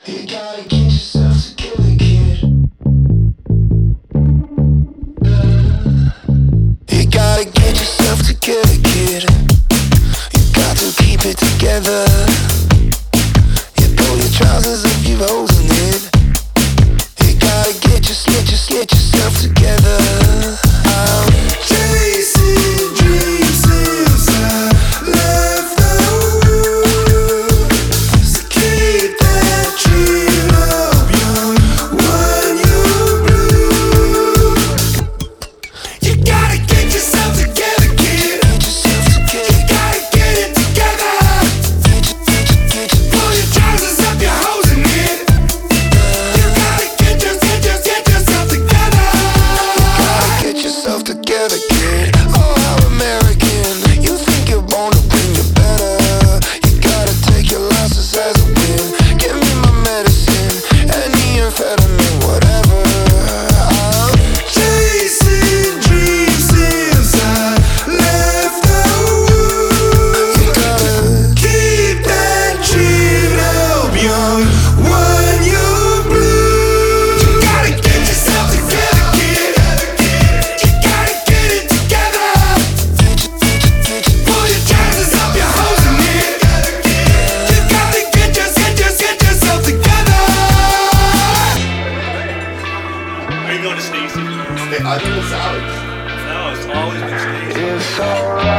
You gotta get yourself together, kid. You gotta get yourself together, kid. You got to keep it together. You pull your trousers up, you holes in it. You gotta get yourself together. I'm chasing dreams since I left the room. So keep that dream up, young, when you're blue. You gotta get yourself together, kid. Get yourself together. You gotta get it together. Pull your trousers up, your hoes in it. You gotta get yourself together. You gotta get yourself together, kid. Oh, how American. You think you're born to win, you're better. You gotta take your losses as a win. Give me my medicine, any amphetamine, whatever. I'm chasing dreams since I left the room. You gotta keep that dream up, young, when you're blue. You gotta get yourself together, kid. You gotta get it together. Pull your trousers up, your hoes in it. You gotta get yourself together. Are you going to Stacy's? I think it's Alex. No, it's always been Stacy's. It's alright.